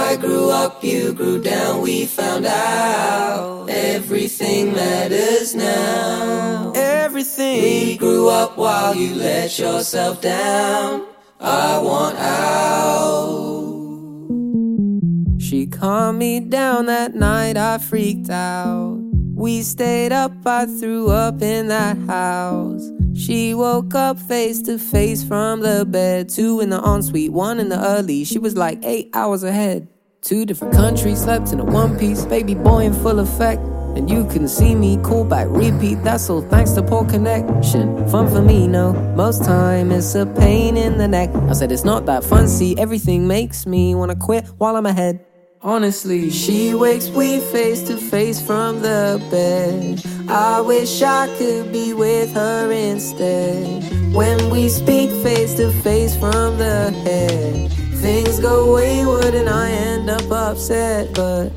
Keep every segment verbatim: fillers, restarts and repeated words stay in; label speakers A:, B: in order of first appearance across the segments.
A: I grew up, you grew down, we found out everything matters now.
B: Everything.
A: We grew up while you let yourself down. I want out.
B: She calmed me down that night, I freaked out. We stayed up, I threw up in that house. She woke up face to face from the bed. Two in the ensuite, one in the early. She was like eight hours ahead. Two different countries, slept in a one piece. Baby boy in full effect. And you couldn't see me, call back, repeat. That's all thanks to poor connection. Fun for me, no. Most time it's a pain in the neck. I said it's not that fun, see. Everything makes me wanna quit while I'm ahead. Honestly, she wakes we face to face from the bed. I wish I could be with her instead. When we speak face to face from the head, things go wayward and I end up upset. But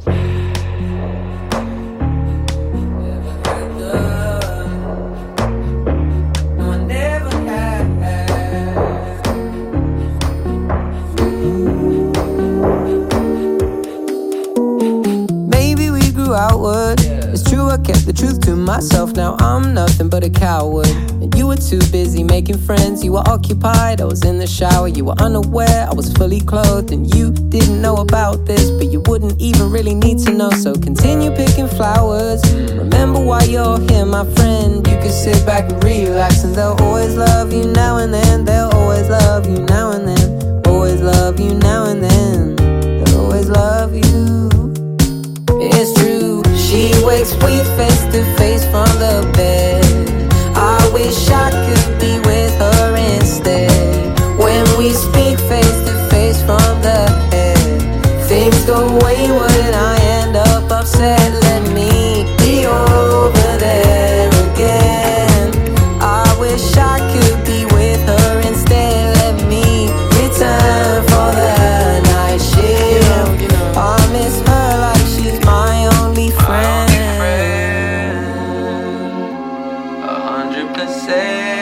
B: outward. It's true, I kept the truth to myself. Now I'm nothing but a coward. And you were too busy making friends. You were occupied, I was in the shower. You were unaware, I was fully clothed. And you didn't know about this, but you wouldn't even really need to know. So continue picking flowers. Remember why you're here, my friend. You can sit back and relax. And they'll always love you now and then. They'll always love you now and then. Always love you now and then. They'll always love you. It's true, she wakes we face to face from the bed. I wish I could be with her instead. When we speak face to face from the head, things go wayward and I end up upset. Let me be over there again. I wish I could be with her instead. Let me return for the night shift. I miss her like she's my only friend.
A: A hundred percent.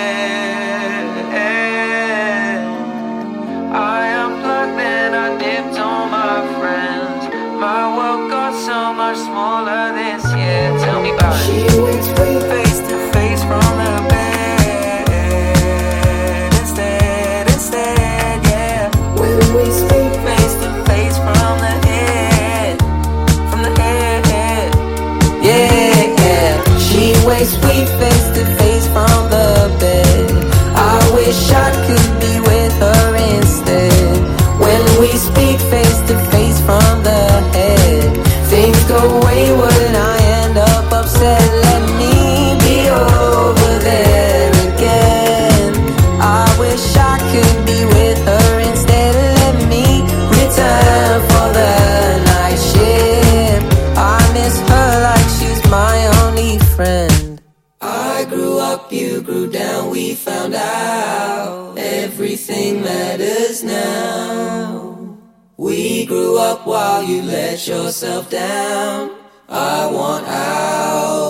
A: I unplugged and I dipped on my friends. My world got so much smaller this year. Tell me about it. She wakes me face to face from the bed. Instead, instead, yeah. When we speak face to face from the head. From the head.
B: Yeah, yeah. She wakes we face to face from the bed. I wish I could be with her instead. When we speak face to face from the head, things go wayward and I end up upset. Let me be over there again. I wish I could be with her instead. Let me return for the night shift. I miss her like she's my only friend.
A: I grew up, you grew down, we found out everything matters now. We grew up while you let yourself down. I want out.